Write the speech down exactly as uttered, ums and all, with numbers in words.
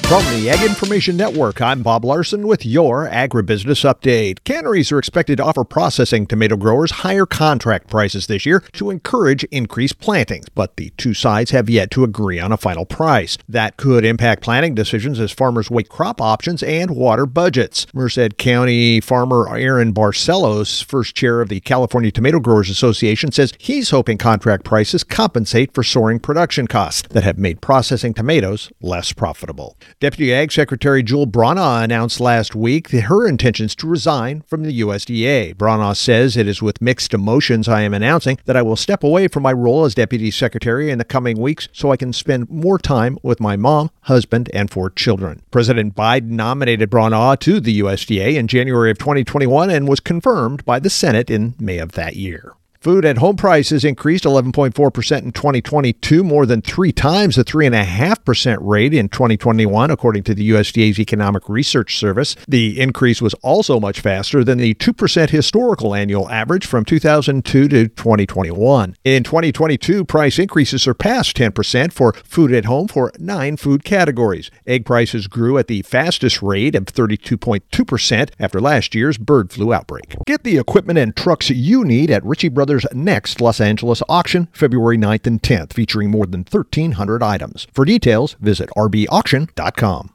From the Ag Information Network, I'm Bob Larson with your Agribusiness Update. Canneries are expected to offer processing tomato growers higher contract prices this year to encourage increased plantings, but the two sides have yet to agree on a final price. That could impact planting decisions as farmers weigh crop options and water budgets. Merced County farmer Aaron Barcelos, first chair of the California Tomato Growers Association, says he's hoping contract prices compensate for soaring production costs that have made processing tomatoes less profitable. Deputy Ag Secretary Jewel Branaugh announced last week her intentions to resign from the U S D A. Branaugh says, "It is with mixed emotions I am announcing that I will step away from my role as Deputy Secretary in the coming weeks so I can spend more time with my mom, husband, and four children." President Biden nominated Branaugh to the U S D A in January of twenty twenty-one and was confirmed by the Senate in May of that year. Food at home prices increased eleven point four percent in twenty twenty-two, more than three times the three point five percent rate in twenty twenty-one, according to the U S D A's Economic Research Service. The increase was also much faster than the two percent historical annual average from two thousand two to twenty twenty-one. In twenty twenty-two, price increases surpassed ten percent for food at home for nine food categories. Egg prices grew at the fastest rate of thirty-two point two percent after last year's bird flu outbreak. Get the equipment and trucks you need at Ritchie Brothers' next Los Angeles auction, February ninth and tenth, featuring more than thirteen hundred items. For details, visit r b auction dot com.